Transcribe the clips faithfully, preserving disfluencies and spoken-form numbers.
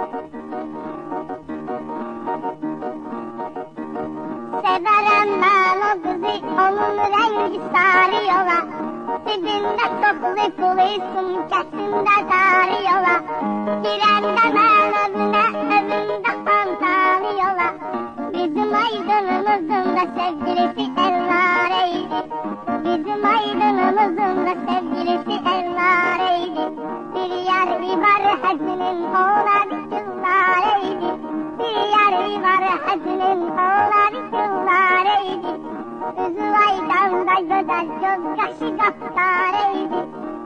Severim ben o kızı, onun rengi sarı yola. Dibinde toplu kuluysun, kesimde sarı yola. Girende ben evine, evinde kantarı yola. Bizim aydınımızın da sevgilisi ellareydi. Bizim aydınımızın da sevgilisi ellareydi. Bir yer var hazinin oğlanı kızlareydi. Bir yer var hazinin oğlanı kızlareydi. Üzü aydan da güzel gözyaşı kapkareydi.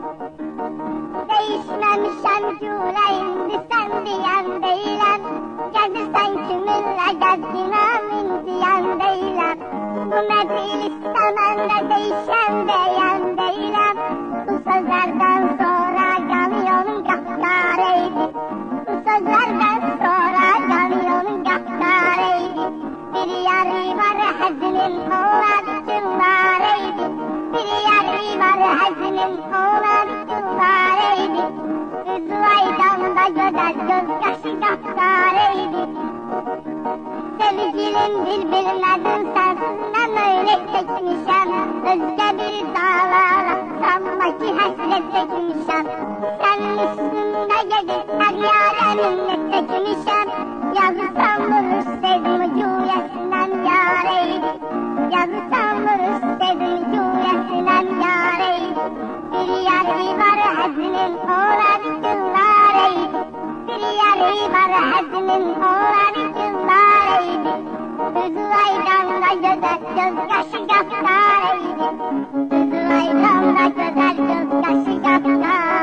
Değişmemişem cüreyimdi sen diyen değilim. Gezirsen kiminle gezginem diyen değilim. Bu meclis istemende değişen diyen değilim. Bu sözlerden sonra yanıyorum kapkareydi. Bu sözlerden sonra yanıyorum kapkareydi. Bir yeri var hazinin oğlanı kızlareydi. Bir yeri var hazinin oğlanı kızlareydi. Üzü aydan da güzel gözyaşı kapkareydi. Sevgilim birbirlerden sensinden öyle çekmişem. Özge bir dağlara sanmaki hasret çekmişem. Senin üstünde gezip her yareminle çekmişem. Yazısam vurur sevdim cüyesinden yareydi. Yazısam vurur sevdim cüyesinden yareydi. Bir yeri var hazinin oğlanı kızlareydi. Bir yeri var hazinin oğlanı kızlareydi. Üzü aydan da güzel gözyaşı kapkareydi. Üzü aydan da güzel gözyaşı kapkareydi.